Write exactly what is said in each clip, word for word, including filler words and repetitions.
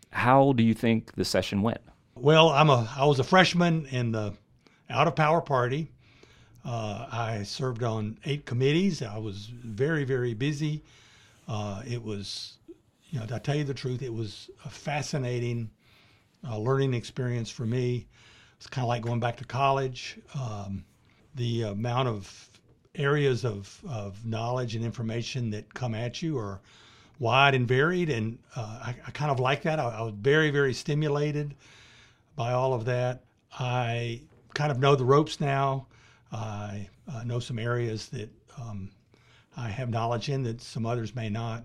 How do you think the session went? Well, I'm a I was a freshman in the Out of Power Party. Uh, I served on eight committees. I was very, very busy. Uh, it was, you know, to tell you the truth, it was a fascinating uh, learning experience for me. It's kind of like going back to college. Um, the amount of areas of, of knowledge and information that come at you are wide and varied, and uh, I, I kind of like that. I, I was very, very stimulated by all of that. I kind of know the ropes now. I uh, know some areas that um, I have knowledge in that some others may not.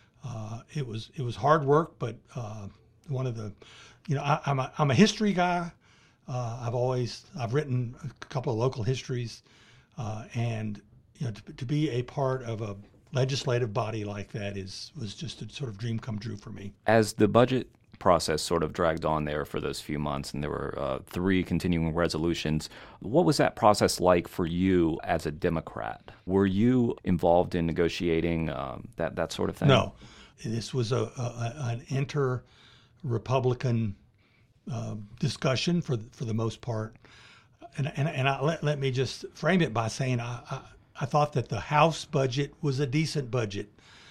Uh, it was it was hard work, but uh, one of the, you know, I, I'm a I'm a history guy. Uh, I've always I've written a couple of local histories, uh, and you know, to, to be a part of a legislative body like that is was just a sort of dream come true for me. As the budget process sort of dragged on there for those few months, and there were uh, three continuing resolutions. What was that process like for you as a Democrat? Were you involved in negotiating um, that that sort of thing? No, this was a, a an inter-Republican uh, discussion for for the most part, and and and I, let let me just frame it by saying I, I I thought that the House budget was a decent budget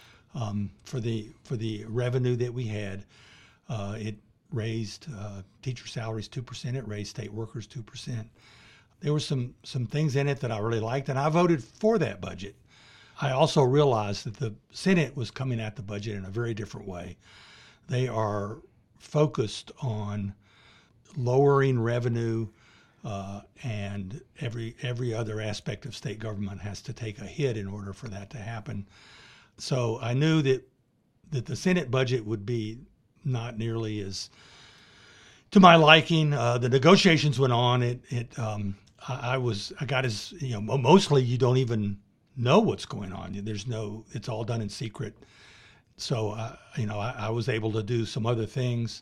um, for the for the revenue that we had. Uh, it raised uh, teacher salaries two percent. It raised state workers two percent. There were some some things in it that I really liked, and I voted for that budget. I also realized that the Senate was coming at the budget in a very different way. They are focused on lowering revenue, uh, and every every other aspect of state government has to take a hit in order for that to happen. So I knew that that the Senate budget would be not nearly as to my liking. Uh, the negotiations went on. It, it, um, I, I was, I got as, you know, mostly you don't even know what's going on. There's no, it's all done in secret. So, uh, you know, I, I was able to do some other things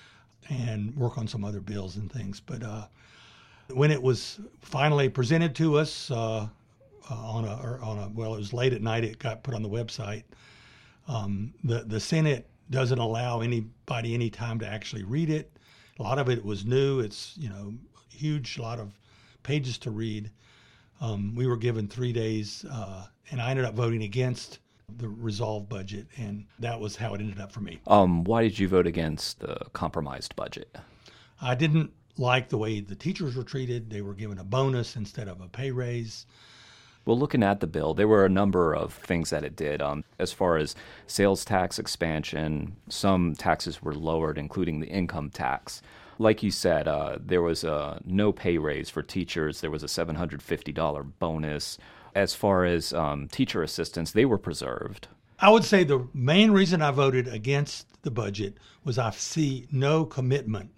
and work on some other bills and things. But uh, when it was finally presented to us uh, uh, on a, or on a, well, it was late at night. It got put on the website. Um, the the Senate doesn't allow anybody any time to actually read it. A lot of it was new. It's, you know, huge, a lot of pages to read. Um, we were given three days, uh, and I ended up voting against the resolved budget, and that was how it ended up for me. Um, why did you vote against the compromised budget? I didn't like the way the teachers were treated. They were given a bonus instead of a pay raise. Well, looking at the bill, there were a number of things that it did. Um, as far as sales tax expansion, some taxes were lowered, including the income tax. Like you said, uh, there was a no pay raise for teachers. There was a seven hundred fifty dollars bonus. As far as um, teacher assistants, they were preserved. I would say the main reason I voted against the budget was I see no commitment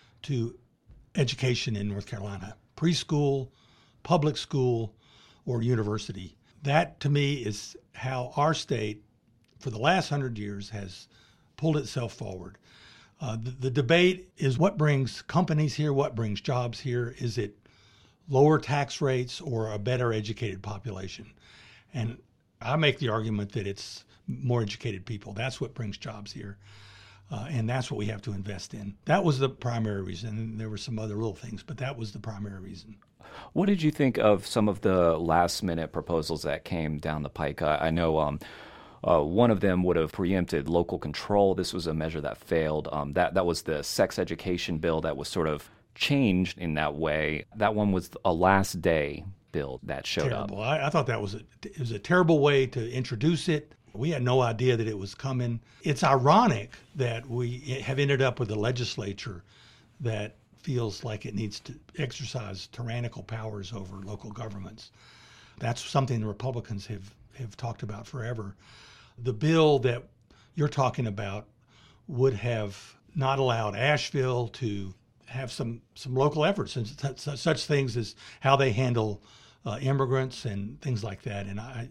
to education in North Carolina, preschool, public school, or university. That, to me, is how our state, for the last hundred years, has pulled itself forward. Uh, the, the debate is what brings companies here, what brings jobs here. Is it lower tax rates or a better educated population? And I make the argument that it's more educated people. That's what brings jobs here. Uh, and that's what we have to invest in. That was the primary reason. There were some other little things, but that was the primary reason. What did you think of some of the last-minute proposals that came down the pike? I, I know um, uh, one of them would have preempted local control. This was a measure that failed. Um, that, that was the sex education bill that was sort of changed in that way. That one was a last day bill that showed terrible. up. I, I thought that was a, it was a terrible way to introduce it. We had no idea that it was coming. It's ironic that we have ended up with a legislature that feels like it needs to exercise tyrannical powers over local governments. That's something the Republicans have, have talked about forever. The bill that you're talking about would have not allowed Asheville to have some, some local efforts and such, such things as how they handle uh, immigrants and things like that. And I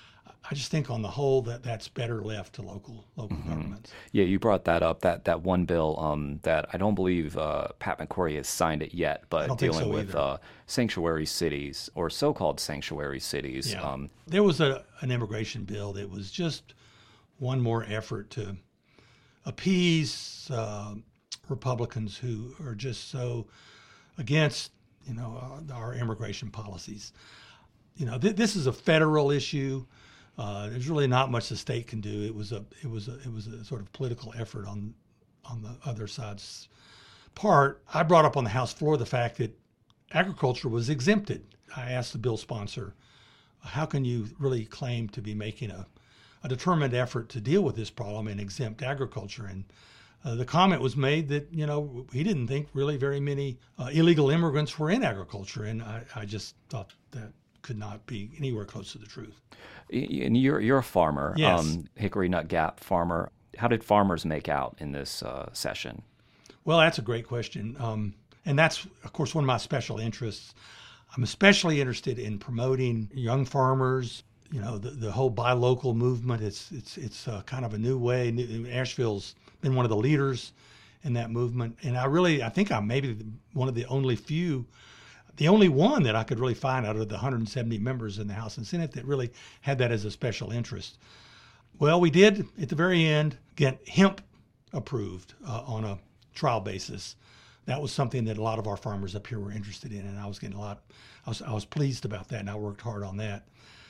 I just think on the whole that that's better left to local local mm-hmm. governments. Yeah, you brought that up, that that one bill um, that I don't believe uh, Pat McCrory has signed it yet, but dealing so with uh, sanctuary cities or so-called sanctuary cities. Yeah. Um, there was a, an immigration bill that was just one more effort to appease uh, Republicans who are just so against, you know, our, our immigration policies. You know, th- this is a federal issue. Uh, there's really not much the state can do. It was a it was a, it was a sort of political effort on on the other side's part. I brought up on the House floor the fact that agriculture was exempted. I asked the bill sponsor, how can you really claim to be making a, a determined effort to deal with this problem and exempt agriculture? And uh, the comment was made that, you know, he didn't think really very many uh, illegal immigrants were in agriculture. And I, I just thought that could not be anywhere close to the truth. And you're, you're a farmer, yes. um, Hickory Nut Gap farmer. How did farmers make out in this uh, session? Well, that's a great question. Um, and that's, of course, one of my special interests. I'm especially interested in promoting young farmers. You know, the, the whole buy local movement. It's it's it's uh, kind of a new way. Asheville's been one of the leaders in that movement, and I really I think I'm maybe one of the only few, the only one that I could really find out of the one hundred seventy members in the House and Senate that really had that as a special interest. Well, we did at the very end get hemp approved uh, on a trial basis. That was something that a lot of our farmers up here were interested in, and I was getting a lot. I was I was pleased about that, and I worked hard on that.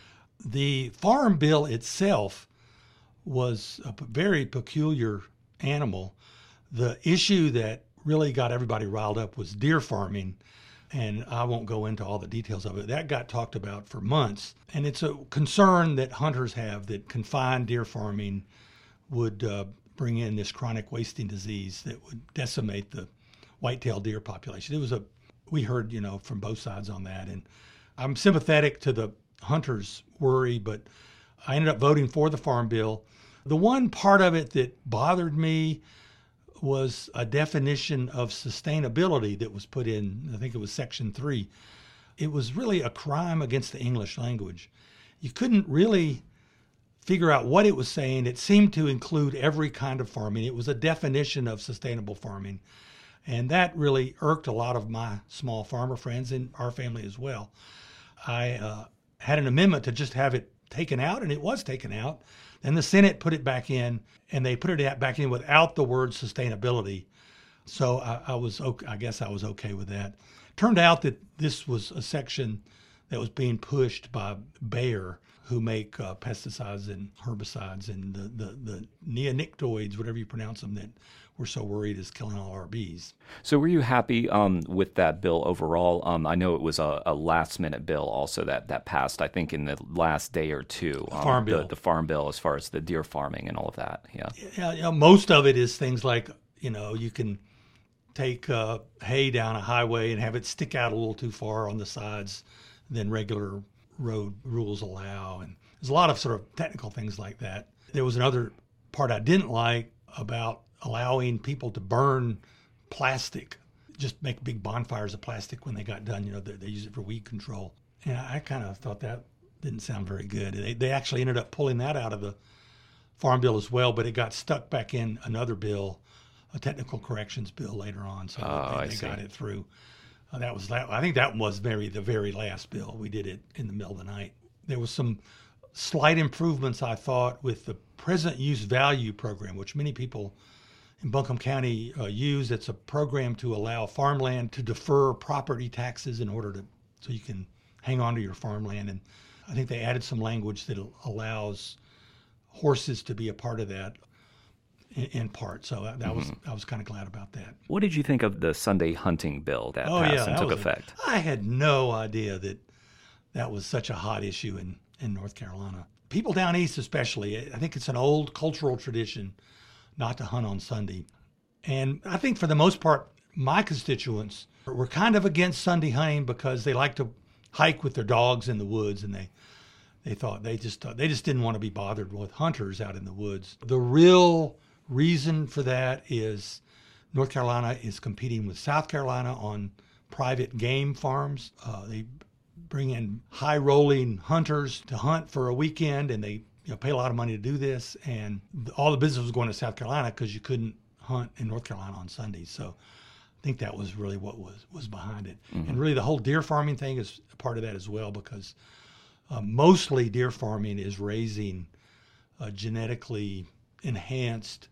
The farm bill itself was a p- very peculiar animal. The issue that really got everybody riled up was deer farming, and I won't go into all the details of it. That got talked about for months, and it's a concern that hunters have that confined deer farming would uh, bring in this chronic wasting disease that would decimate the white-tailed deer population. It was a, we heard, you know, from both sides on that, and I'm sympathetic to the hunters' worry, but I ended up voting for the farm bill. The one part of it that bothered me was a definition of sustainability that was put in, I think it was section three. It was really a crime against the English language. You couldn't really figure out what it was saying. It seemed to include every kind of farming. It was a definition of sustainable farming. And that really irked a lot of my small farmer friends and our family as well. I uh, had an amendment to just have it taken out, and it was taken out. Then the Senate put it back in, and they put it back in without the word sustainability. So I, I was, okay, I guess I was okay with that. Turned out that this was a section that was being pushed by Bayer, who make uh, pesticides and herbicides and the, the, the neonicotinoids, whatever you pronounce them, that we're so worried is killing all our bees. So were you happy um, with that bill overall? Um, I know it was a, a last-minute bill also that, that passed, I think, in the last day or two. Um, farm bill. The, the farm bill as far as the deer farming and all of that, yeah. Yeah, you know, most of it is things like, you know, you can take uh, hay down a highway and have it stick out a little too far on the sides than regular road rules allow. And there's a lot of sort of technical things like that. There was another part I didn't like about allowing people to burn plastic, just make big bonfires of plastic when they got done. You know, they, they use it for weed control. And I kind of thought that didn't sound very good. They, they actually ended up pulling that out of the farm bill as well, but it got stuck back in another bill, a technical corrections bill later on. So oh, they, they got it through. Uh, that was that. I think that was very the very last bill. We did it in the middle of the night. There was some slight improvements, I thought, with the present use value program, which many people in Buncombe County uh, use. It's a program to allow farmland to defer property taxes in order to so you can hang on to your farmland. And I think they added some language that allows horses to be a part of that. In part, so that, that mm-hmm. was I was kind of glad about that. What did you think of the Sunday hunting bill that oh, passed yeah, and that took was effect? A, I had no idea that that was such a hot issue in, in North Carolina. People down east especially, I think it's an old cultural tradition not to hunt on Sunday. And I think for the most part, my constituents were kind of against Sunday hunting because they like to hike with their dogs in the woods, and they they thought they just thought, they just didn't want to be bothered with hunters out in the woods. The real reason for that is North Carolina is competing with South Carolina on private game farms. Uh, they bring in high-rolling hunters to hunt for a weekend, and they you know, pay a lot of money to do this. And all the business was going to South Carolina because you couldn't hunt in North Carolina on Sundays. So I think that was really what was, was behind it. Mm-hmm. And really the whole deer farming thing is a part of that as well, because uh, mostly deer farming is raising uh, genetically enhanced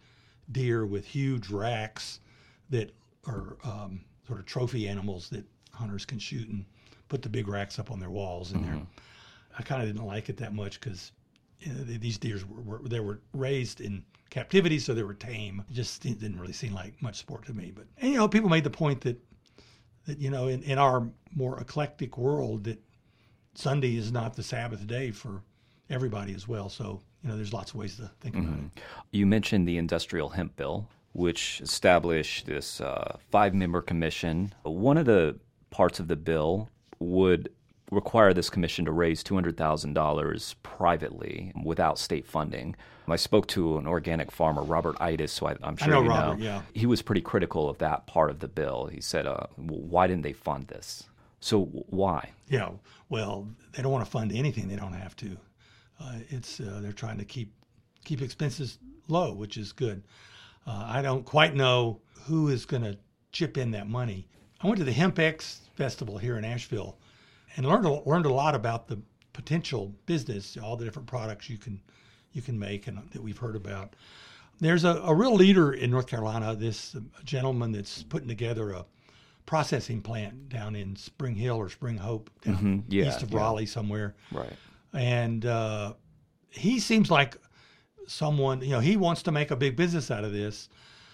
deer with huge racks that are um, sort of trophy animals that hunters can shoot and put the big racks up on their walls in mm-hmm. there. I kind of didn't like it that much because you know, these deers were, were they were raised in captivity, so they were tame. It just didn't really seem like much sport to me. But and, you know, people made the point that that you know in, in our more eclectic world that Sunday is not the Sabbath day for everybody as well. So you know, there's lots of ways to think mm-hmm. about it. You mentioned the Industrial Hemp Bill, which established this uh, five-member commission. One of the parts of the bill would require this commission to raise two hundred thousand dollars privately without state funding. I spoke to an organic farmer, Robert Itis, who I, I'm sure I know you Robert, know. Yeah. He was pretty critical of that part of the bill. He said, uh, well, why didn't they fund this? So why? Yeah, well, they don't want to fund anything they don't have to. Uh, it's uh, they're trying to keep keep expenses low, which is good. Uh, I don't quite know who is going to chip in that money. I went to the HempX Festival here in Asheville and learned a, learned a lot about the potential business, all the different products you can you can make and that we've heard about. There's a, a real leader in North Carolina, this uh, gentleman that's putting together a processing plant down in Spring Hill or Spring Hope, down mm-hmm. yeah, east of yeah. Raleigh somewhere. Right. And uh, he seems like someone, you know, he wants to make a big business out of this.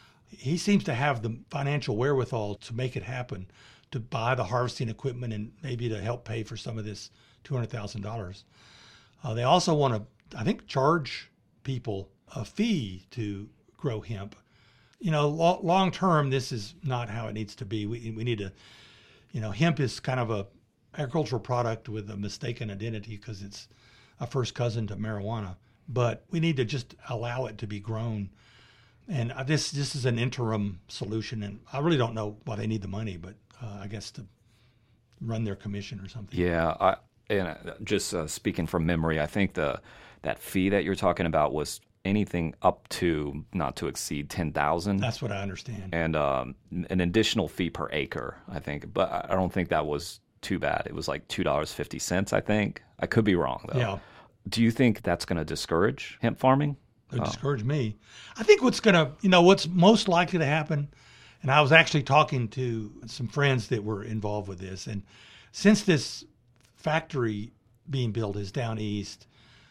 He seems to have the financial wherewithal to make it happen, to buy the harvesting equipment and maybe to help pay for some of this two hundred thousand dollars. Uh, they also want to, I think, charge people a fee to grow hemp. You know, lo- long term, this is not how it needs to be. We we need to, you know, hemp is kind of a agricultural product with a mistaken identity because it's a first cousin to marijuana. But we need to just allow it to be grown. And this this is an interim solution, and I really don't know why they need the money, but uh, I guess to run their commission or something. Yeah, I, and just uh, speaking from memory, I think the that fee that you're talking about was anything up to not to exceed ten thousand. That's what I understand. And um, an additional fee per acre, I think. But I don't think that was too bad. It was like two dollars and fifty cents, I think. I could be wrong, though. Yeah. Do you think that's going to discourage hemp farming? It would oh. discourage me. I think what's going to, you know, what's most likely to happen, and I was actually talking to some friends that were involved with this, and since this factory being built is down east,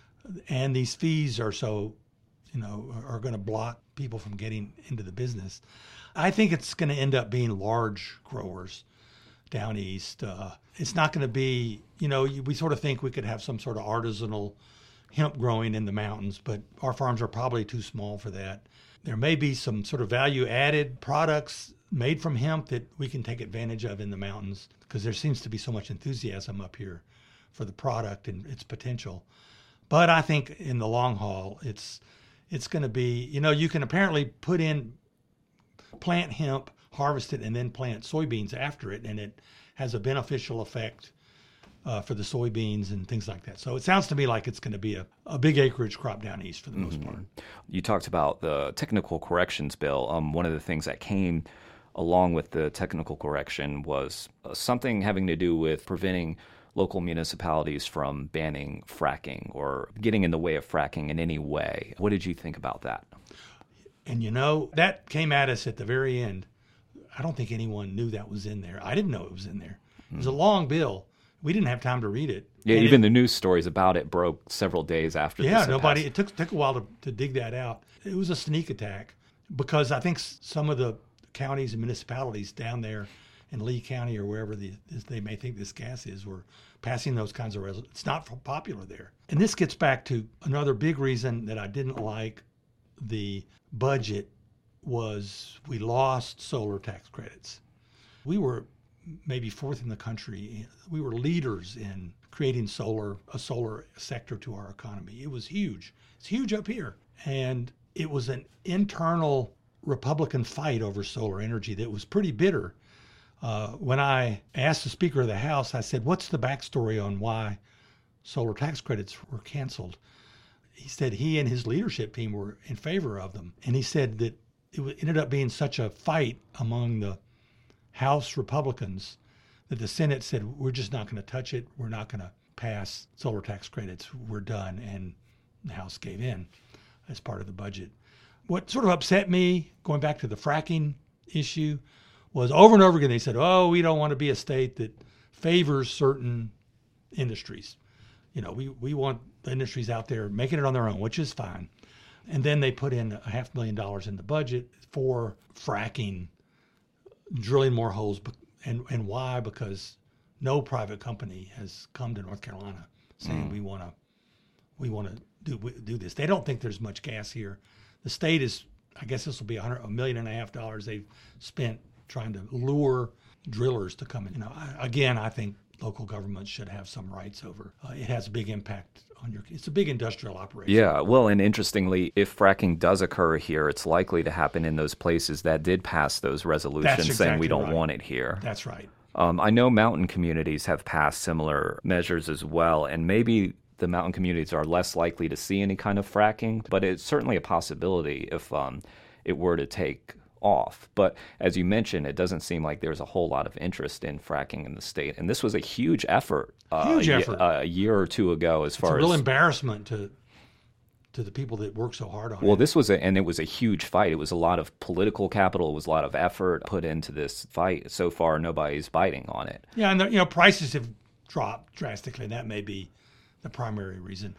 and these fees are so, you know, are going to block people from getting into the business, I think it's going to end up being large growers down east. Uh, it's not going to be, you know, we sort of think we could have some sort of artisanal hemp growing in the mountains, but our farms are probably too small for that. There may be some sort of value-added products made from hemp that we can take advantage of in the mountains because there seems to be so much enthusiasm up here for the product and its potential. But I think in the long haul, it's it's going to be, you know, you can apparently put in, plant hemp, harvest it, and then plant soybeans after it, and it has a beneficial effect Uh, for the soybeans and things like that. So it sounds to me like it's going to be a, a big acreage crop down east for the most mm-hmm. part. You talked about the technical corrections bill. Um, one of the things that came along with the technical correction was uh, something having to do with preventing local municipalities from banning fracking or getting in the way of fracking in any way. What did you think about that? And you know, that came at us at the very end. I don't think anyone knew that was in there. I didn't know it was in there. It was a long bill. We didn't have time to read it. Yeah, and even it, the news stories about it broke several days after yeah, this. Yeah, nobody, it took took a while to, to dig that out. It was a sneak attack because I think some of the counties and municipalities down there in Lee County or wherever the, they may think this gas is were passing those kinds of resolutions. It's not popular there. And this gets back to another big reason that I didn't like the budget was we lost solar tax credits. We were maybe fourth in the country. We were leaders in creating solar, a solar sector to our economy. It was huge. It's huge up here. And it was an internal Republican fight over solar energy that was pretty bitter. Uh, when I asked the Speaker of the House, I said, what's the backstory on why solar tax credits were canceled? He said he and his leadership team were in favor of them. And he said that it ended up being such a fight among the House Republicans that the Senate said, we're just not going to touch it. We're not going to pass solar tax credits. We're done. And the House gave in as part of the budget. what sort of upset me, going back to the fracking issue, was over and over again they said, oh, we don't want to be a state that favors certain industries. You know, we, we want the industries out there making it on their own, which is fine. And then they put in a half million dollars in the budget for fracking, drilling more holes. And, and why? Because no private company has come to North Carolina saying mm. we want to we want to do do this. They don't think there's much gas here. The state is, I guess this will be a, hundred, a million and a half dollars they've spent trying to lure drillers to come in. You know, I, again, I think local governments should have some rights over. Uh, it has a big impact on your. It's a big industrial operation. Yeah, well, and interestingly, if fracking does occur here, it's likely to happen in those places that did pass those resolutions exactly saying we don't right. want it here. That's right. Um, I know mountain communities have passed similar measures as well, and maybe the mountain communities are less likely to see any kind of fracking, but it's certainly a possibility if um, it were to take off. But as you mentioned, it doesn't seem like there's a whole lot of interest in fracking in the state. And this was a huge effort, uh, huge a, effort. a year or two ago as it's far a real as... embarrassment to to the people that work so hard on well, it. this was a, and it was a huge fight. It was a lot of political capital. It was a lot of effort put into this fight. So far, nobody's biting on it. Yeah, and the, you know, prices have dropped drastically, and that may be the primary reason.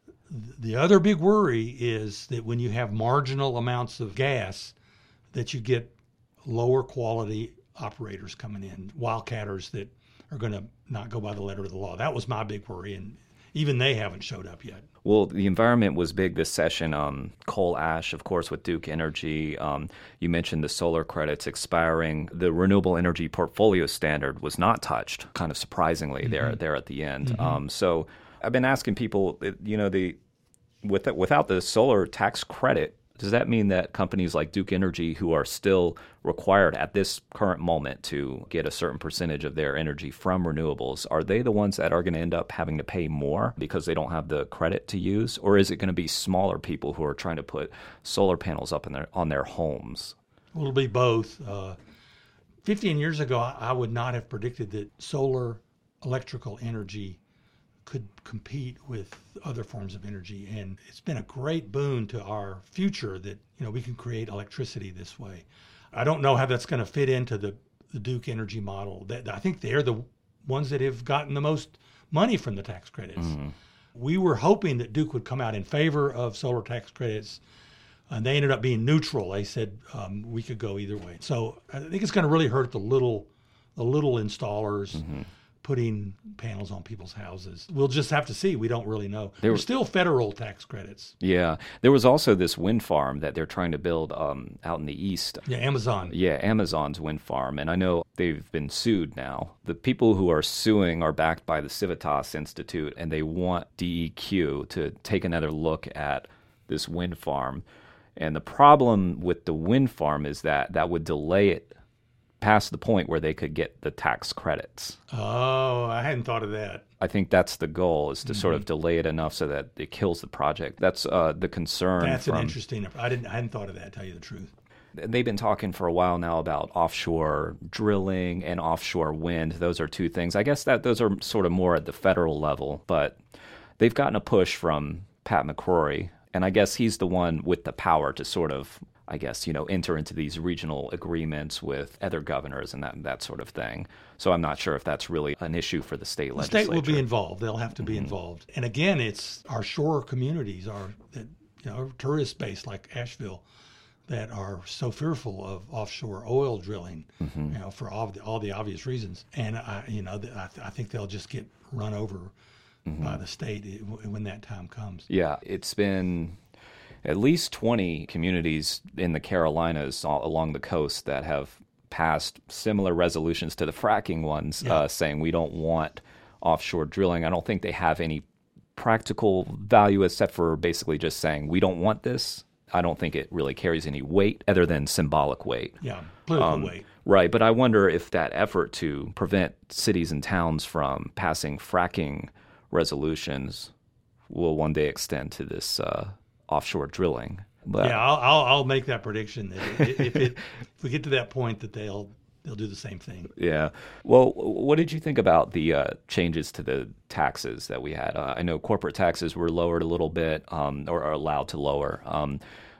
The other big worry is that when you have marginal amounts of gas, that you get lower quality operators coming in, wildcatters that are going to not go by the letter of the law. That was my big worry, and even they haven't showed up yet. Well, the environment was big this session. Um, coal ash, of course, with Duke Energy. Um, you mentioned the solar credits expiring. The renewable energy portfolio standard was not touched, kind of surprisingly, mm-hmm. there there at the end. Mm-hmm. Um, so I've been asking people, you know, the with, without the solar tax credit, does that mean that companies like Duke Energy, who are still required at this current moment to get a certain percentage of their energy from renewables, are they the ones that are going to end up having to pay more because they don't have the credit to use? Or is it going to be smaller people who are trying to put solar panels up in their, on their homes? Well, it'll be both. Uh, fifteen years ago, I would not have predicted that solar electrical energy could compete with other forms of energy. And it's been a great boon to our future that, you know, we can create electricity this way. I don't know how that's going to fit into the, the Duke Energy model. That I think they're the ones that have gotten the most money from the tax credits. Mm-hmm. We were hoping that Duke would come out in favor of solar tax credits, and they ended up being neutral. They said um, we could go either way. So I think it's going to really hurt the little, the little installers. Mm-hmm. Putting panels on people's houses. We'll just have to see. We don't really know. There, There's still federal tax credits. Yeah. There was also this wind farm that they're trying to build um, out in the east. Yeah, Amazon. Yeah, Amazon's wind farm. And I know they've been sued now. The people who are suing are backed by the Civitas Institute, and they want D E Q to take another look at this wind farm. And the problem with the wind farm is that that would delay it past the point where they could get the tax credits. Oh, I hadn't thought of that. I think that's the goal, is to mm-hmm. sort of delay it enough so that it kills the project. That's uh, the concern. That's from, an interesting. I didn't. I hadn't thought of that. To tell you the truth. They've been talking for a while now about offshore drilling and offshore wind. Those are two things. I guess that those are sort of more at the federal level, but they've gotten a push from Pat McCrory, and I guess he's the one with the power to sort of, I guess, you know, enter into these regional agreements with other governors and that that sort of thing. So I'm not sure if that's really an issue for the state the legislature. The state will be involved. They'll have to be mm-hmm. involved. And again, it's our shore communities, our that you know, tourist base like Asheville, that are so fearful of offshore oil drilling, mm-hmm. you know, for all the, all the obvious reasons. And I, you know, I, I think they'll just get run over mm-hmm. by the state when that time comes. Yeah, it's been at least twenty communities in the Carolinas along the coast that have passed similar resolutions to the fracking ones, yeah. uh, saying we don't want offshore drilling. I don't think they have any practical value except for basically just saying we don't want this. I don't think it really carries any weight other than symbolic weight. Yeah, political um, weight. Right, but I wonder if that effort to prevent cities and towns from passing fracking resolutions will one day extend to this uh, offshore drilling. But, yeah, I'll, I'll I'll make that prediction that if, it, if we get to that point, that they'll they'll do the same thing. Yeah. Well, what did you think about the uh, changes to the taxes that we had? Uh, I know corporate taxes were lowered a little bit, um, or are allowed to lower. Um,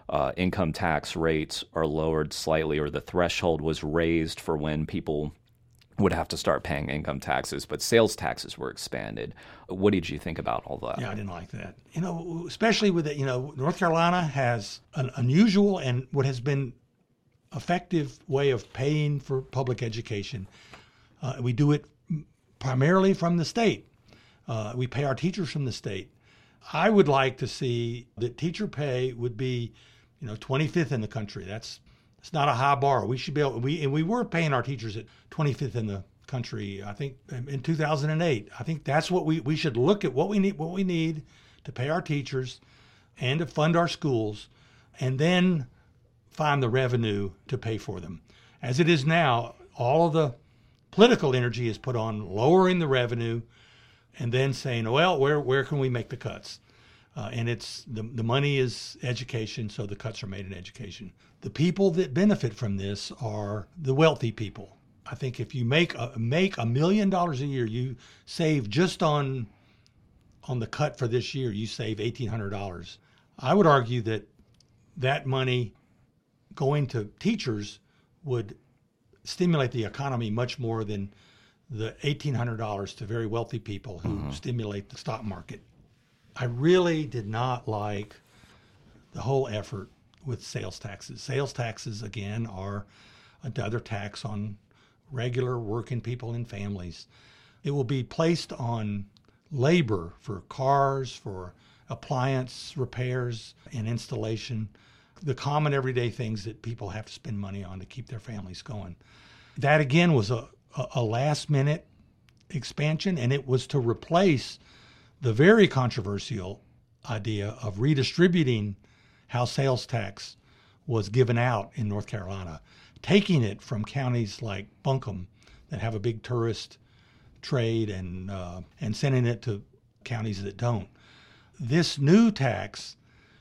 uh, income tax rates are lowered slightly, or the threshold was raised for when people would have to start paying income taxes, but sales taxes were expanded. What did you think about all that? Yeah, I didn't like that. You know, especially with it, you know, North Carolina has an unusual and what has been effective way of paying for public education. Uh, we do it primarily from the state. Uh, we pay our teachers from the state. I would like to see that teacher pay would be, you know, twenty-fifth in the country. That's it's not a high bar. We should be able. We and we were paying our teachers at twenty-fifth in the country. I think in two thousand eight. I think that's what we we should look at what we need. What we need to pay our teachers and to fund our schools, and then find the revenue to pay for them. As it is now, all of the political energy is put on lowering the revenue and then saying, well, where where can we make the cuts? Uh, and it's the, the money is education, so the cuts are made in education. The people that benefit from this are the wealthy people. I think if you make a, make a million dollars a year, you save just on on the cut for this year, you save eighteen hundred dollars. I would argue that that money going to teachers would stimulate the economy much more than the eighteen hundred dollars to very wealthy people who mm-hmm. stimulate the stock market. I really did not like the whole effort with sales taxes. Sales taxes, again, are another tax on regular working people and families. It will be placed on labor for cars, for appliance repairs and installation, the common everyday things that people have to spend money on to keep their families going. That, again, was a, a last-minute expansion, and it was to replace the very controversial idea of redistributing how sales tax was given out in North Carolina, taking it from counties like Buncombe that have a big tourist trade and uh, and sending it to counties that don't. This new tax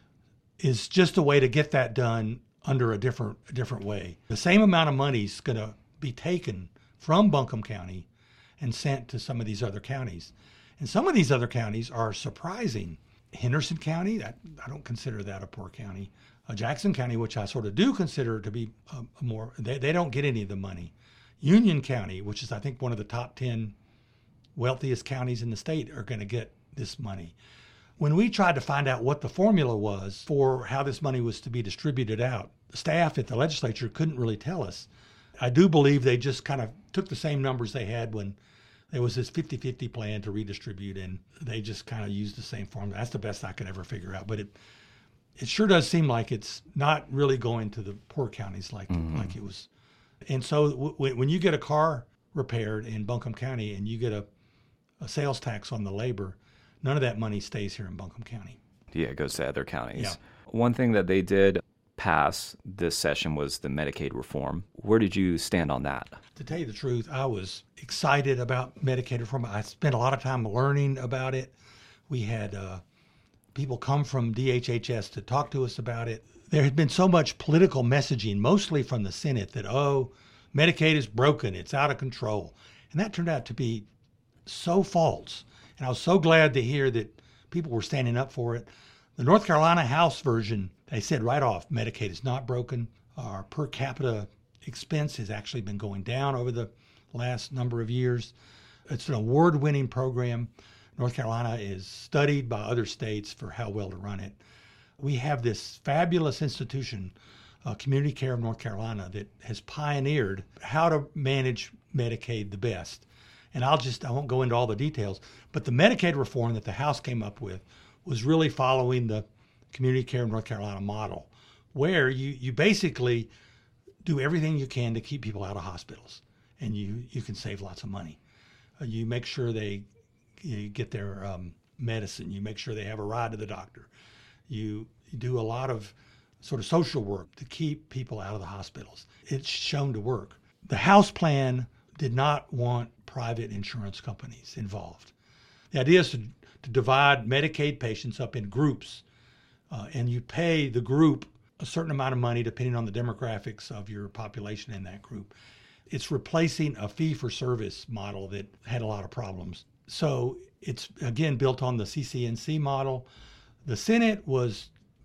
is just a way to get that done under a different a different way. The same amount of money is going to be taken from Buncombe County and sent to some of these other counties. And some of these other counties are surprising. Henderson County, that, I don't consider that a poor county. Uh, Jackson County, which I sort of do consider to be a, a more, they, they don't get any of the money. Union County, which is I think one of the top ten wealthiest counties in the state, are going to get this money. When we tried to find out what the formula was for how this money was to be distributed out, the staff at the legislature couldn't really tell us. I do believe they just kind of took the same numbers they had when there was this fifty-fifty plan to redistribute, and they just kind of used the same formula. That's the best I could ever figure out. But it it sure does seem like it's not really going to the poor counties like mm-hmm. like it was. And so w- when you get a car repaired in Buncombe County and you get a, a sales tax on the labor, none of that money stays here in Buncombe County. Yeah, it goes to other counties. Yeah. One thing that they did pass this session was the Medicaid reform. Where did you stand on that? To tell you the truth, I was excited about Medicaid reform. I spent a lot of time learning about it. We had uh, people come from D H H S to talk to us about it. There had been so much political messaging, mostly from the Senate, that, oh, Medicaid is broken, it's out of control. And that turned out to be so false. And I was so glad to hear that people were standing up for it. The North Carolina House version, they said right off, Medicaid is not broken. Our per capita expense has actually been going down over the last number of years. It's an award-winning program. North Carolina is studied by other states for how well to run it. We have this fabulous institution, uh, Community Care of North Carolina, that has pioneered how to manage Medicaid the best. And I'll just, I won't go into all the details, but the Medicaid reform that the House came up with was really following the Community Care of North Carolina model, where you, you basically do everything you can to keep people out of hospitals, and you, you can save lots of money. Uh, you make sure they you get their um, medicine. You make sure they have a ride to the doctor. You, you do a lot of sort of social work to keep people out of the hospitals. It's shown to work. The House plan did not want private insurance companies involved. The idea is to, to divide Medicaid patients up in groups, uh, and you pay the group a certain amount of money depending on the demographics of your population in that group. It's replacing a fee-for-service model that had a lot of problems. So it's, again, built on the C C N C model. The Senate was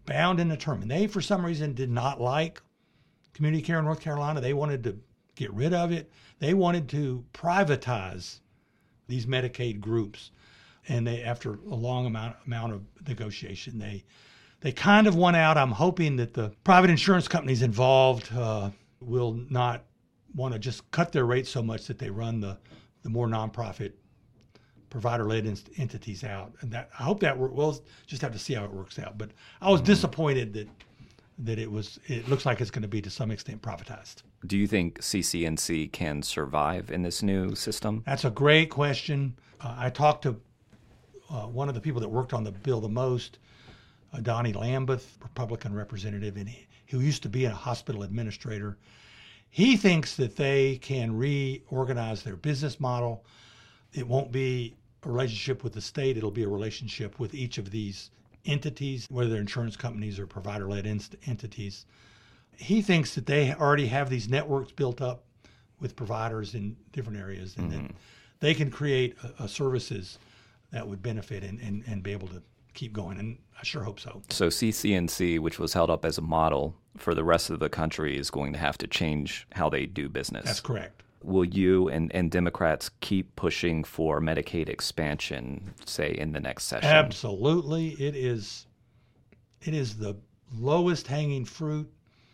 bound and determined. They, for some reason, did not like community care in North Carolina. They wanted to get rid of it. They wanted to privatize these Medicaid groups. And they, after a long amount amount of negotiation, they they kind of won out. I'm hoping that the private insurance companies involved uh, will not want to just cut their rates so much that they run the, the more nonprofit provider-led ent- entities out. And that I hope that work, we'll just have to see how it works out. But I was disappointed that that it was. It looks like it's going to be to some extent privatized. Do you think C C N C can survive in this new system? That's a great question. Uh, I talked to uh, one of the people that worked on the bill the most, uh, Donnie Lambeth, Republican representative, and he, who used to be a hospital administrator. He thinks that they can reorganize their business model. It won't be a relationship with the state. It'll be a relationship with each of these entities, whether they're insurance companies or provider-led inst- entities. He thinks that they already have these networks built up with providers in different areas, and mm-hmm. that they can create a, a services that would benefit and, and, and be able to keep going. And I sure hope so. So C C N C, which was held up as a model for the rest of the country, is going to have to change how they do business. That's correct. Will you and, and Democrats keep pushing for Medicaid expansion, say, in the next session? Absolutely. It is, it is the lowest hanging fruit.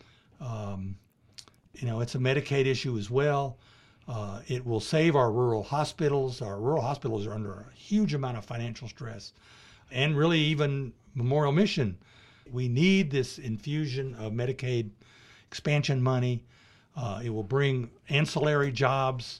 Um, you know, it's a Medicaid issue as well. Uh, it will save our rural hospitals. Our rural hospitals are under a huge amount of financial stress, and really even Memorial Mission. We need this infusion of Medicaid expansion money. Uh, it will bring ancillary jobs,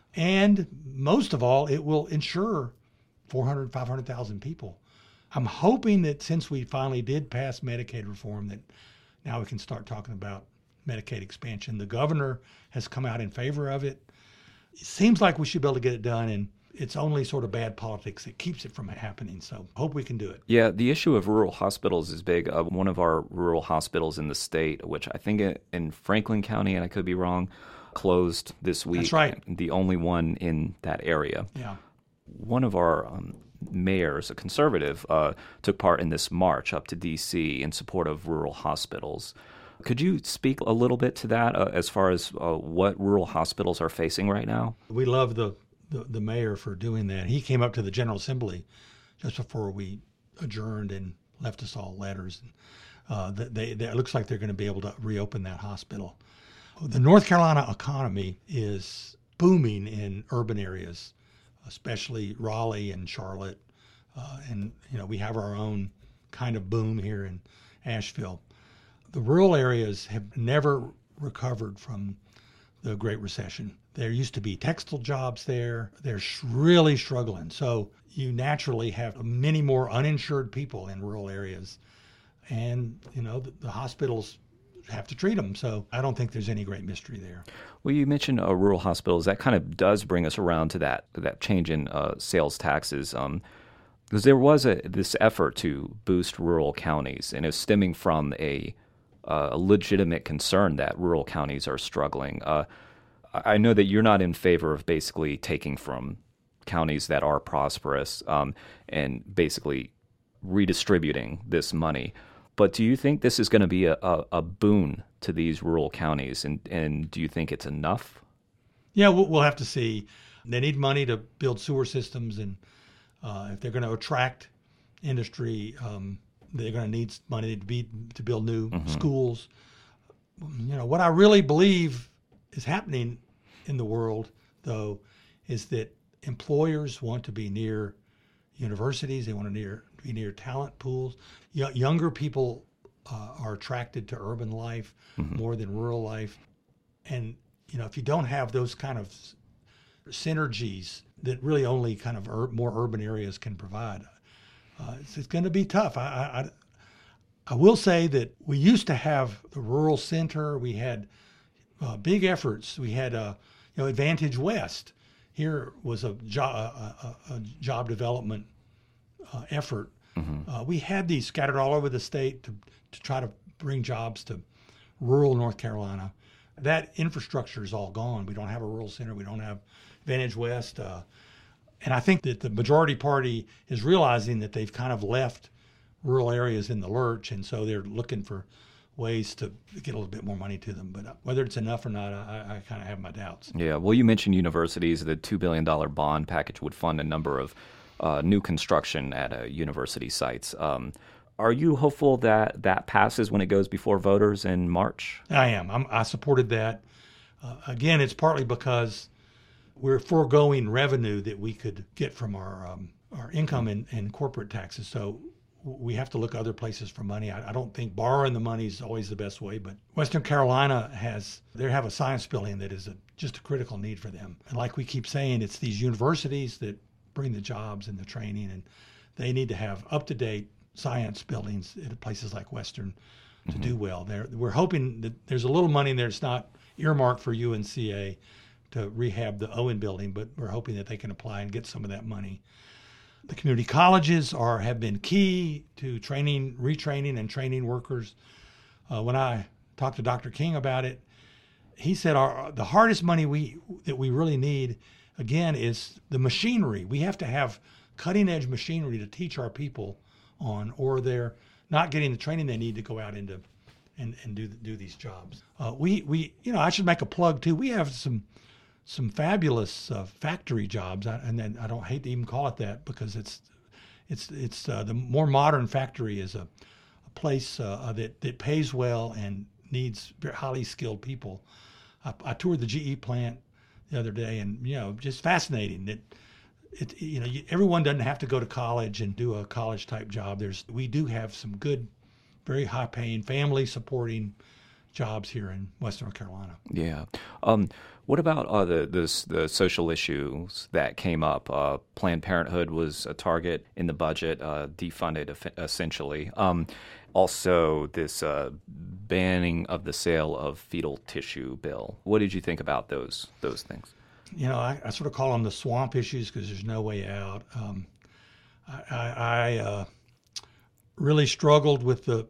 and most of all, it will insure four hundred, five hundred thousand people. I'm hoping that since we finally did pass Medicaid reform, that now we can start talking about Medicaid expansion. The governor has come out in favor of it. It seems like we should be able to get it done, and it's only sort of bad politics that keeps it from happening. So hope we can do it. Yeah, the issue of rural hospitals is big. Uh, one of our rural hospitals in the state, which I think in Franklin County, and I could be wrong, closed this week. That's right. The only one in that area. Yeah. One of our um, mayors, a conservative, uh, took part in this march up to D C in support of rural hospitals. Could you speak a little bit to that uh, as far as uh, what rural hospitals are facing right now? We love the, the, the mayor for doing that. He came up to the General Assembly just before we adjourned and left us all letters. Uh, they, they, it looks like they're going to be able to reopen that hospital. The North Carolina economy is booming in urban areas, especially Raleigh and Charlotte. Uh, and, you know, we have our own kind of boom here in Asheville. The rural areas have never recovered from the Great Recession. There used to be textile jobs there. They're really struggling. So you naturally have many more uninsured people in rural areas. And, you know, the, the hospitals have to treat them. So I don't think there's any great mystery there. Well, you mentioned uh, rural hospitals. That kind of does bring us around to that that change in uh, sales taxes. Um, because there was a, this effort to boost rural counties, and it's stemming from a Uh, a legitimate concern that rural counties are struggling. Uh, I know that you're not in favor of basically taking from counties that are prosperous um, and basically redistributing this money. But do you think this is going to be a, a, a boon to these rural counties, and, and do you think it's enough? Yeah, we'll, we'll have to see. They need money to build sewer systems, and uh, if they're going to attract industry, um, they're going to need money to be to build new mm-hmm. schools. You know, what I really believe is happening in the world, though, is that employers want to be near universities. They want to near be near talent pools. Y- younger people uh, are attracted to urban life mm-hmm. more than rural life. And, you know, if you don't have those kind of synergies that really only kind of ur- more urban areas can provide, Uh, it's, it's going to be tough. I, I, I will say that we used to have the rural center. We had uh, big efforts. We had, uh, you know, Advantage West. Here was a, jo- a, a, a job development uh, effort. Mm-hmm. Uh, we had these scattered all over the state to, to try to bring jobs to rural North Carolina. That infrastructure is all gone. We don't have a rural center. We don't have Advantage West. Uh, And I think that the majority party is realizing that they've kind of left rural areas in the lurch, and so they're looking for ways to get a little bit more money to them. But whether it's enough or not, I, I kind of have my doubts. Yeah, well, you mentioned universities. The two billion dollars bond package would fund a number of uh, new construction at uh, university sites. Um, are you hopeful that that passes when it goes before voters in March? I am. I'm, I supported that. Uh, again, it's partly because we're foregoing revenue that we could get from our um, our income and, and corporate taxes. So we have to look other places for money. I, I don't think borrowing the money is always the best way, but Western Carolina has, they have a science building that is a, just a critical need for them. And like we keep saying, it's these universities that bring the jobs and the training, and they need to have up-to-date science buildings at places like Western to mm-hmm. do well. They're, we're hoping that there's a little money in there. It's not earmarked for U N C A to rehab the Owen building, but we're hoping that they can apply and get some of that money. The community colleges are have been key to training, retraining, and training workers. Uh, when I talked to Doctor King about it, he said our the hardest money we that we really need, again, is the machinery. We have to have cutting-edge machinery to teach our people on, or they're not getting the training they need to go out into and, and do do these jobs. Uh, we we you know I should make a plug too. We have some. some fabulous uh, factory jobs, and then I don't hate to even call it that because it's it's it's uh, the more modern factory is a, a place uh, that that pays well and needs very highly skilled people. I, I toured the G E plant the other day, and you know, just fascinating that it you know you, everyone doesn't have to go to college and do a college type job. There's we do have some good, very high paying, family supporting jobs here in Western North Carolina. Yeah. Um, what about uh, the, the the social issues that came up? Uh, Planned Parenthood was a target in the budget, uh, defunded essentially. Um, also, this uh, banning of the sale of fetal tissue bill. What did you think about those those things? You know, I, I sort of call them the swamp issues because there's no way out. Um, I, I, I uh, really struggled with the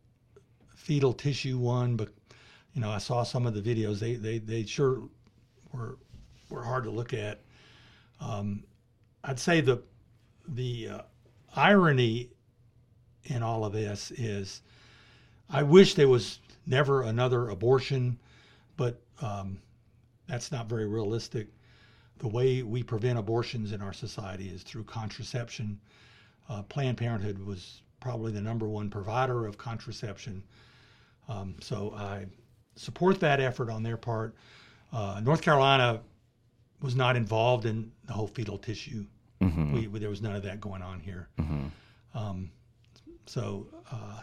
fetal tissue one, but you know, I saw some of the videos. They they they sure were were hard to look at. Um, I'd say the the uh, irony in all of this is, I wish there was never another abortion, but um, that's not very realistic. The way we prevent abortions in our society is through contraception. Uh, Planned Parenthood was probably the number one provider of contraception. Um, so I support that effort on their part. Uh, North Carolina was not involved in the whole fetal tissue. Mm-hmm. We, we, there was none of that going on here. Mm-hmm. Um, so, uh,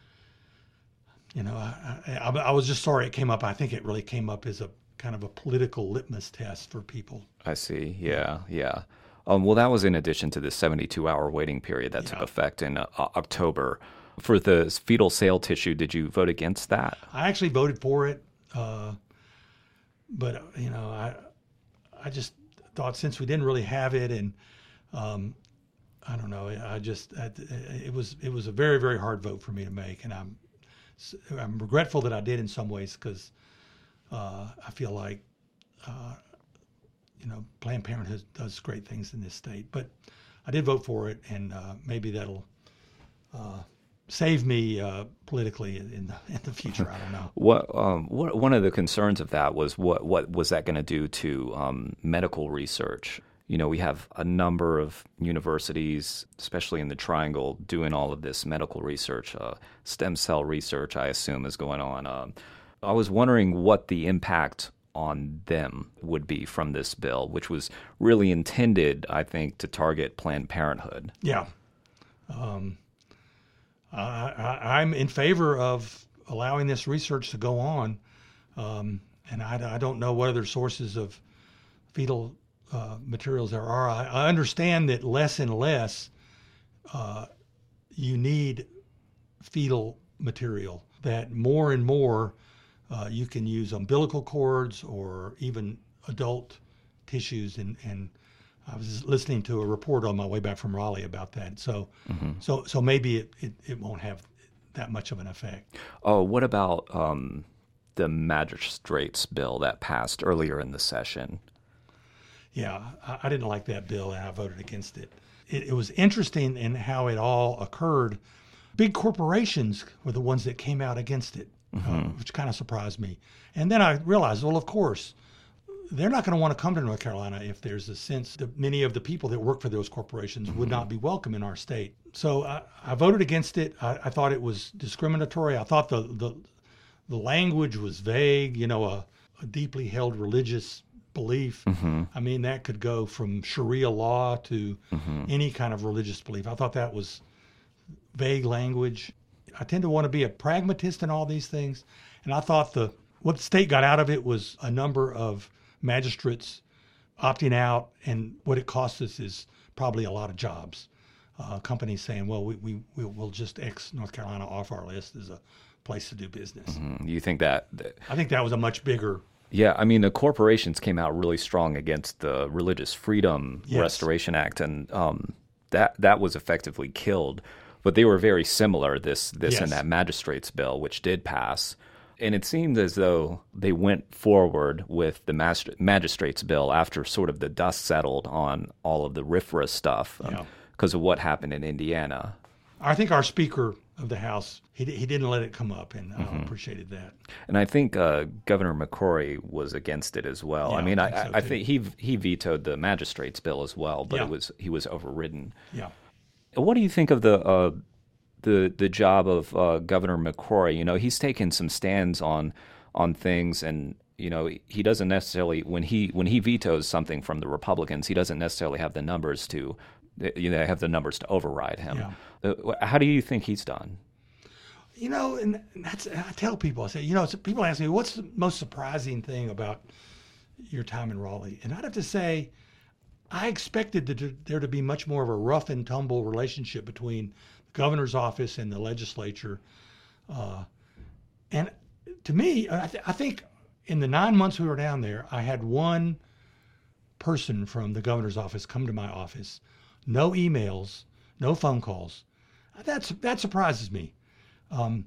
you know, I, I, I was just sorry it came up. I think it really came up as a kind of a political litmus test for people. I see. Yeah, yeah. Um, well, that was in addition to the seventy-two hour waiting period that yeah. took effect in uh, October. For the fetal cell tissue, did you vote against that? I actually voted for it, uh, but you know, I I just thought since we didn't really have it, and um, I don't know, I just I, it was it was a very very hard vote for me to make, and I'm I'm regretful that I did in some ways because uh, I feel like uh, you know Planned Parenthood does great things in this state, but I did vote for it, and uh, maybe that'll. Uh, save me uh, politically in the in the future. I don't know. What, um, what one of the concerns of that was what what was that going to do to um, medical research? You know, we have a number of universities, especially in the Triangle, doing all of this medical research. Uh, stem cell research, I assume, is going on. Um, I was wondering what the impact on them would be from this bill, which was really intended, I think, to target Planned Parenthood. Yeah. Um, Uh, I, I'm in favor of allowing this research to go on, um, and I, I don't know what other sources of fetal uh, materials there are. I, I understand that less and less uh, you need fetal material, that more and more uh, you can use umbilical cords or even adult tissues, and, and I was listening to a report on my way back from Raleigh about that. So, mm-hmm. so, so maybe it, it, it won't have that much of an effect. Oh, what about um, the magistrates bill that passed earlier in the session? Yeah, I, I didn't like that bill, and I voted against it. It, it was interesting in how it all occurred. big corporations were the ones that came out against it, mm-hmm. uh, which kind of surprised me. And then I realized, well, of course, they're not going to want to come to North Carolina if there's a sense that many of the people that work for those corporations mm-hmm. would not be welcome in our state. So I, I voted against it. I, I thought it was discriminatory. I thought the the, the language was vague, you know, a, a deeply held religious belief. Mm-hmm. I mean, that could go from Sharia law to mm-hmm. any kind of religious belief. I thought that was vague language. I tend to want to be a pragmatist in all these things. And I thought the what the state got out of it was a number of magistrates opting out, and what it costs us is probably a lot of jobs. Uh, companies saying, well, we, we, we'll just X North Carolina off our list as a place to do business. Mm-hmm. You think that, that... I think that was a much bigger... Yeah, I mean, the corporations came out really strong against the Religious Freedom yes. Restoration Act, and um, that that was effectively killed. But they were very similar, this, this yes. and that magistrates bill, which did pass. And it seemed as though they went forward with the magistrates bill after sort of the dust settled on all of the R F R A stuff um, yeah. because of what happened in Indiana. I think our Speaker of the House, he he didn't let it come up, and I mm-hmm. appreciated that. And I think uh, Governor McCrory was against it as well. Yeah, I mean, I I, think, so I think he he vetoed the magistrates bill as well, but yeah. it was he was overridden. Yeah. What do you think of the uh, the the job of uh, Governor McCrory? You know, he's taken some stands on on things, and you know, he doesn't necessarily when he when he vetoes something from the Republicans, he doesn't necessarily have the numbers to you know have the numbers to override him. Yeah. Uh, how do you think he's done? You know, and that's I tell people, I say, you know, people ask me, what's the most surprising thing about your time in Raleigh? And I'd have to say, I expected to, there to be much more of a rough and tumble relationship between the governor's office and the legislature. Uh, and to me, I, th- I think in the nine months we were down there, I had one person from the governor's office come to my office, no emails, no phone calls. That's, that surprises me. Um,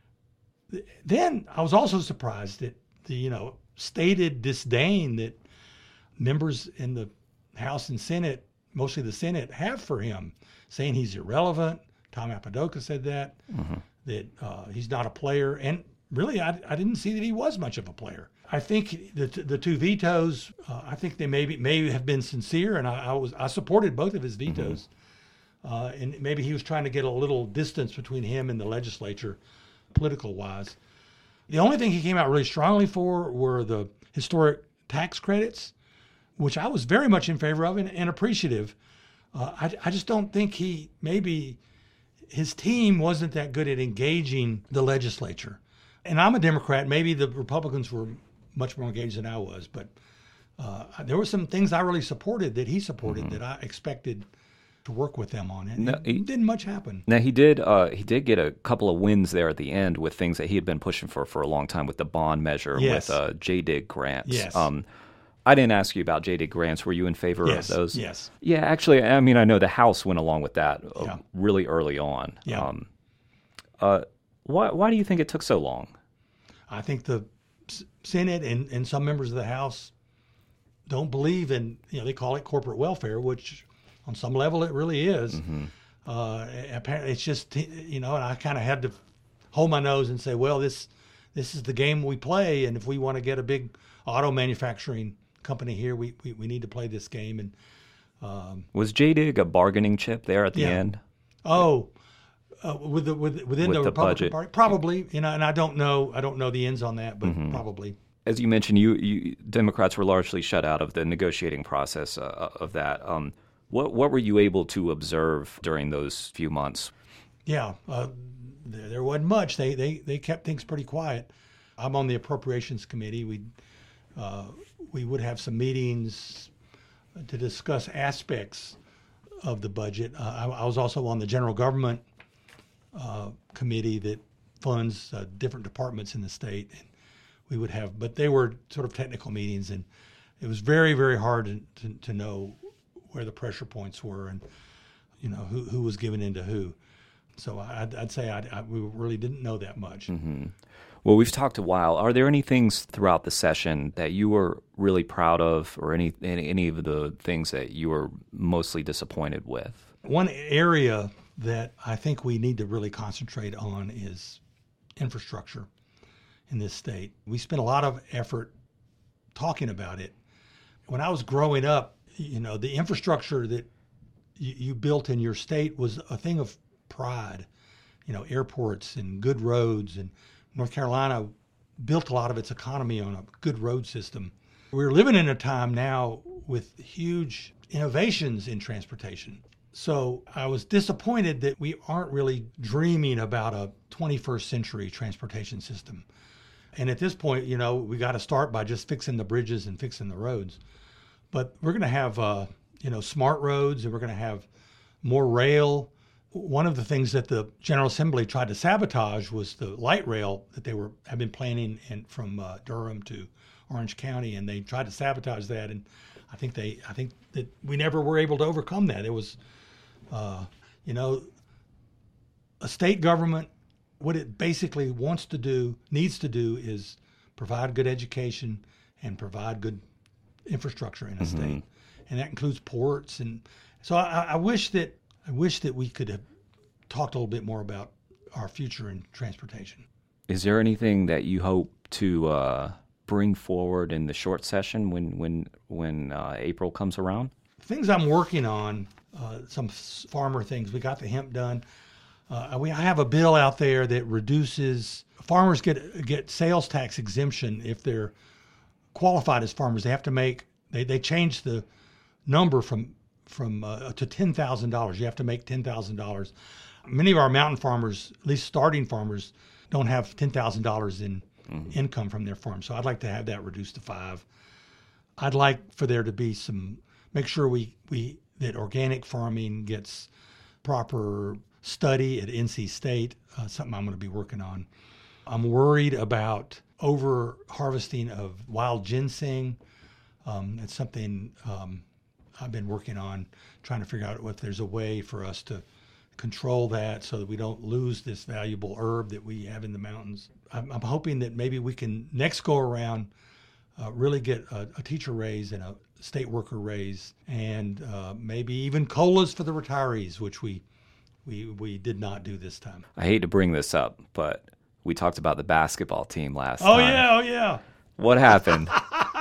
th- then I was also surprised at the, you know, stated disdain that members in the House and Senate, mostly the Senate, have for him, saying he's irrelevant. Tom Apodaca said that, mm-hmm. that uh, he's not a player. And really, I, I didn't see that he was much of a player. I think the the two vetoes, uh, I think they maybe may have been sincere, and I, I was I supported both of his vetoes. Mm-hmm. Uh, and maybe he was trying to get a little distance between him and the legislature, political-wise. The only thing he came out really strongly for were the historic tax credits, which I was very much in favor of and, and appreciative. Uh, I, I just don't think he, maybe his team wasn't that good at engaging the legislature. And I'm a Democrat. Maybe the Republicans were much more engaged than I was. But uh, there were some things I really supported that he supported mm-hmm. that I expected to work with them on. And no, he, it didn't much happen. Now, he did uh, he did get a couple of wins there at the end with things that he had been pushing for for a long time with the bond measure, yes. with uh, J D I G grants. Yes. Um, I didn't ask you about J D I G grants. Were you in favor yes, of those? Yes. Yeah, actually, I mean, I know the House went along with that uh, yeah. really early on. Yeah. Um, uh, why, why do you think it took so long? I think the Senate and, and some members of the House don't believe in, you know, they call it corporate welfare, which on some level it really is. Mm-hmm. Uh, apparently it's just, you know, and I kind of had to hold my nose and say, well, this this is the game we play, and if we want to get a big auto manufacturing company here, we, we, we need to play this game. And um, was J D I G a bargaining chip there at the yeah. end? Oh, uh, with the with, within with the, the Republican budget. Party, probably. You know, and I don't know I don't know the ends on that, but mm-hmm. probably. As you mentioned, you, you Democrats were largely shut out of the negotiating process uh, of that. Um, what what were you able to observe during those few months? Yeah, uh, there, there wasn't much. They they they kept things pretty quiet. I'm on the Appropriations Committee. We uh, we would have some meetings to discuss aspects of the budget. Uh, I, I was also on the General Government uh, Committee that funds uh, different departments in the state. And we would have, but they were sort of technical meetings, and it was very, very hard to, to, to know where the pressure points were and, you know, who, who was giving in to who. So I'd, I'd say I, I, we really didn't know that much. Mm-hmm. Well, we've talked a while. Are there any things throughout the session that you were really proud of, or any any, any of the things that you were mostly disappointed with? One area that I think we need to really concentrate on is infrastructure in this state. We spent a lot of effort talking about it. When I was growing up, you know, the infrastructure that you, you built in your state was a thing of pride. You know, airports and good roads, and North Carolina built a lot of its economy on a good road system. We're living in a time now with huge innovations in transportation. So I was disappointed that we aren't really dreaming about a twenty-first century transportation system. And at this point, you know, we got to start by just fixing the bridges and fixing the roads. But we're going to have, uh, you know, smart roads, and we're going to have more rail. One of the things that the General Assembly tried to sabotage was the light rail that they were have been planning in, from uh, Durham to Orange County, and they tried to sabotage that. And I think they, I think that we never were able to overcome that. It was, uh, you know, a state government, what it basically wants to do, needs to do, is provide good education and provide good infrastructure in a mm-hmm. state, and that includes ports. And so I, I wish that I wish that we could have talked a little bit more about our future in transportation. Is there anything that you hope to uh, bring forward in the short session when when when uh, April comes around? Things I'm working on, uh, some farmer things. We got the hemp done. Uh, we I have a bill out there that reduces farmers get get sales tax exemption if they're qualified as farmers. They have to make they they changed the number from from uh, to ten thousand dollars. You have to make ten thousand dollars. Many of our mountain farmers, at least starting farmers, don't have ten thousand dollars in mm-hmm. income from their farm. So I'd like to have that reduced to five. I'd like for there to be some, make sure we, we that organic farming gets proper study at N C State, uh, something I'm going to be working on. I'm worried about over harvesting of wild ginseng. Um, that's something um, I've been working on, trying to figure out if there's a way for us to control that so that we don't lose this valuable herb that we have in the mountains. I'm, I'm hoping that maybe we can next go around uh, really get a, a teacher raise and a state worker raise, and uh, maybe even COLAs for the retirees, which we we we did not do this time. I hate to bring this up, but we talked about the basketball team last oh, time. Oh yeah, oh yeah. What happened?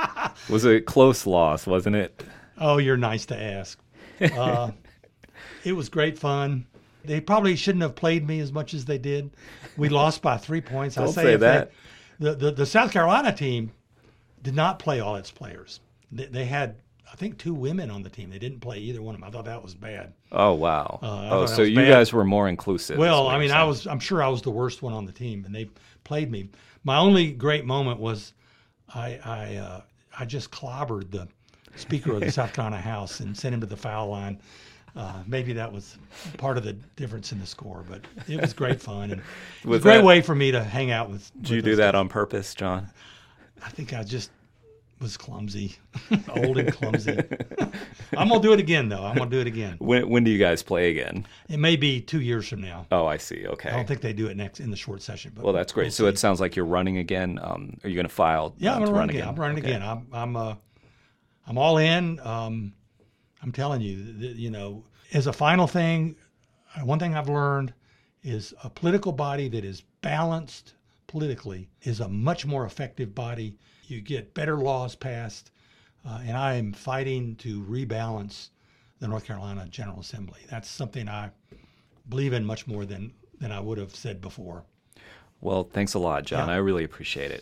Was it a close loss, wasn't it? Oh, you're nice to ask. Uh, it was great fun. They probably shouldn't have played me as much as they did. We lost by three points. Don't I say, say that. They, the, the the South Carolina team did not play all its players. They, they had, I think, two women on the team. They didn't play either one of them. I thought that was bad. Oh wow. Uh, oh, so you bad. guys were more inclusive. Well, I mean, I was. I'm sure I was the worst one on the team, and they played me. My only great moment was, I I uh, I just clobbered the Speaker of the South Carolina House and sent him to the foul line. Uh, maybe that was part of the difference in the score, but it was great fun. And it was, was a great that, way for me to hang out with. Did with you do that guys. on purpose, John? I think I just was clumsy, old and clumsy. I'm going to do it again, though. I'm going to do it again. When when do you guys play again? It may be two years from now. Oh, I see. Okay. I don't think they do it next in the short session. But well, that's great. We'll so see. It sounds like you're running again. Um, are you going to file? Yeah, uh, I'm going to run run again. again. I'm running okay. again. I'm I'm uh, I'm all in. Um, I'm telling you, that, you know, as a final thing, one thing I've learned is a political body that is balanced politically is a much more effective body. You get better laws passed, uh, and I am fighting to rebalance the North Carolina General Assembly. That's something I believe in much more than, than I would have said before. Well, thanks a lot, John. Yeah. I really appreciate it.